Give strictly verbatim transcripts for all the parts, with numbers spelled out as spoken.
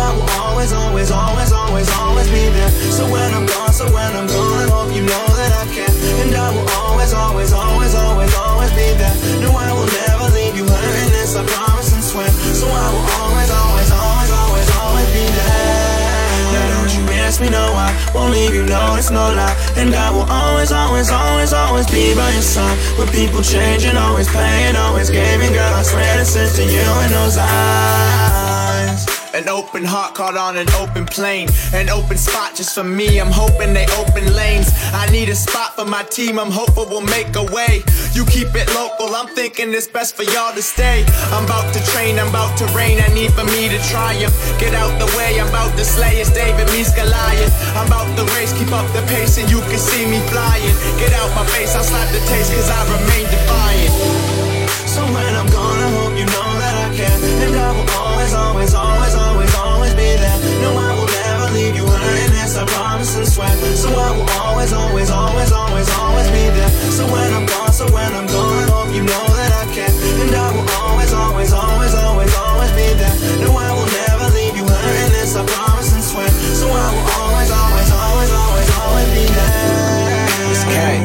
I will always, always, always, always, always be there. So when I'm gone, so when I'm gone, I hope you know that I care. And I will always, always, always, always, always be there. No, I will never leave you hurting this, I promise and swear. So I will always, always, always, always, always be there. Now don't you ask me, no, I won't leave you, no, it's no lie. And I will always, always, always, always be by your side. With people changing, always paying, always giving. Girl, I swear this is to you in those eyes. An open heart caught on an open plane. An open spot just for me, I'm hoping they open lanes. I need a spot for my team, I'm hopeful we'll make a way. You keep it local, I'm thinking it's best for y'all to stay. I'm about to train, I'm about to reign, I need for me to triumph. Get out the way, I'm about to slay, it's David meets Goliath. I'm about to race, keep up the pace and you can see me flying. Get out my face, I'll slap the taste cause I remain defiant. So when I'm gone, I hope you know that I care. And I will always, always, always, always, always be there. No, I will never leave you hurting this, I promise and swear. So I will always, always, always, always, always be there. So when I'm gone, so when I'm gone, I hope you know that I care. And I will always, always, always, always, always be there. No, I will never leave you hurting this, I promise and swear. So I will always, always, always, always, always be there. It's K.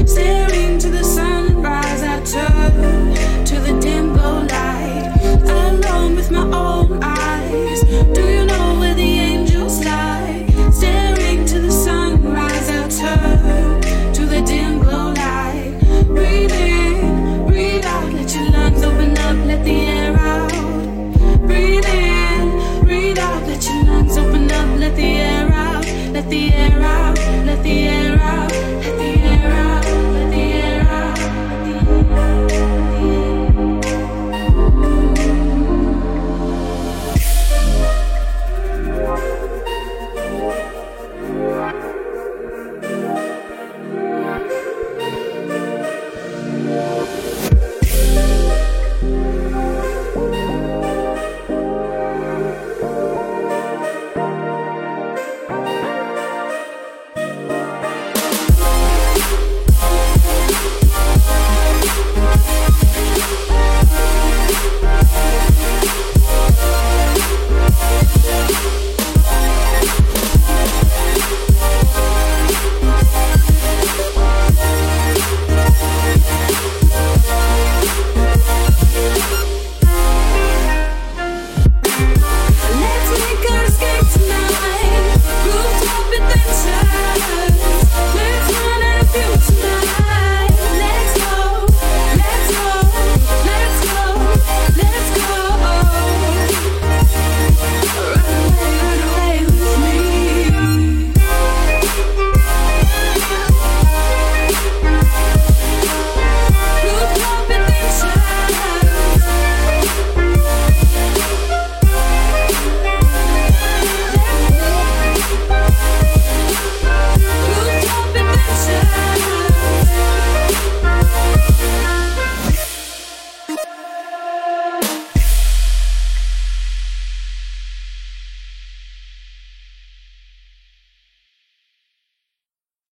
staring to the sunrise. I turn to the dim glow light, alone with my own eyes. Do you know where the angels lie? Staring to the sunrise. I turn to the dim glow light. Breathe in, breathe out, let your lungs open up, let the air out. Breathe in, breathe out, let your lungs open up, let the air out, let the air out, let the air out.